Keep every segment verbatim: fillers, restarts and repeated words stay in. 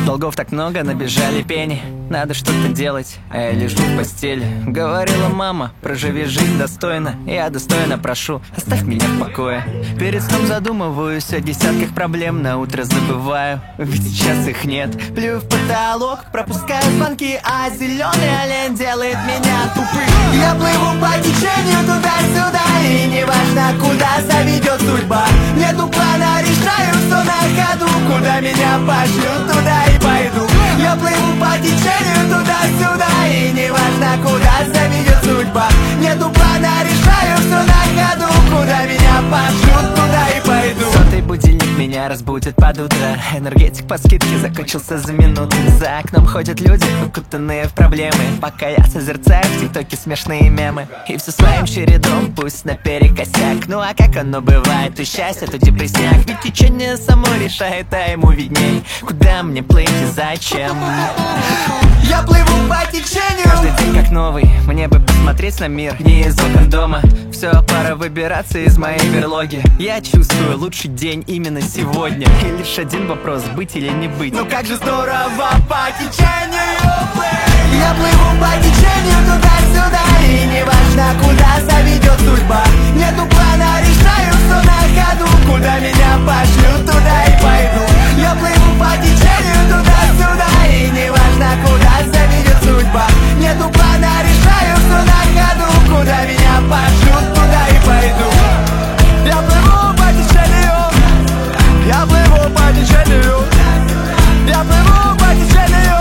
Долгов так много, набежали пени. Надо что-то делать, а я лежу в постели. Говорила мама, проживи жизнь достойно. Я достойно прошу, оставь меня в покое. Перед сном задумываюсь о десятках проблем. На утро забываю, ведь сейчас их нет. Плюю в потолок, пропускаю звонки, а зеленый олень делает меня тупым. Я плыву по течению туда-сюда, и неважно, куда заведет судьба. Нету плана, решаю все на ходу. Куда меня пошлют, туда и пойду. Я плыву по течению туда-сюда, и неважно, куда заведет судьба. Нету плана, решаю все на ходу. Куда меня пошлют, туда и пойду. Сотый будильник меня разбудит под утро. Энергетик по скидке закончился за минуту. За окном ходят люди, укутанные в проблемы. Пока я созерцаю в тиктоке смешные мемы. И все своим чередом, пусть наперекосяк. Ну а как оно бывает, то счастье, то депрессняк. Ведь течение само решает, а ему видней, куда мне плыть и зачем. Я плыву по течению. Каждый день как новый, мне бы посмотреть на мир не из окон дома. Все, пора выбираться из моей берлоги. Я чувствую лучший день именно сегодня. И лишь один вопрос, быть или не быть. Ну как же здорово по течению плыть. Я плыву по течению туда-сюда, и неважно, куда заведет судьба. Нету плана, решаю все на ходу. Куда меня пошлют, туда и пойду. Я плыву по течению туда-сюда, и неважно, куда заведет судьба. Нету плана, решаю все на ходу. Куда меня пошлют, туда и пойду. Я плыву по течению. Я плыву по течению. Я плыву по течению.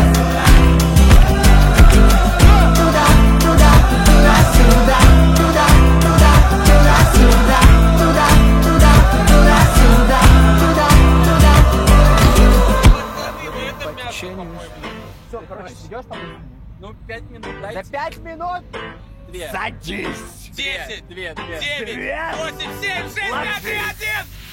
Туда, туда, туда-сюда. Туда, туда, туда-сюда. Туда, туда, туда-сюда. Туда, туда. По течению. Все, короче, идешь там? Ну, пять минут дайте. За пять минут? Две. Садись! Десять. Две, две. Девять. Восемь, семь, шесть, пять, три, один.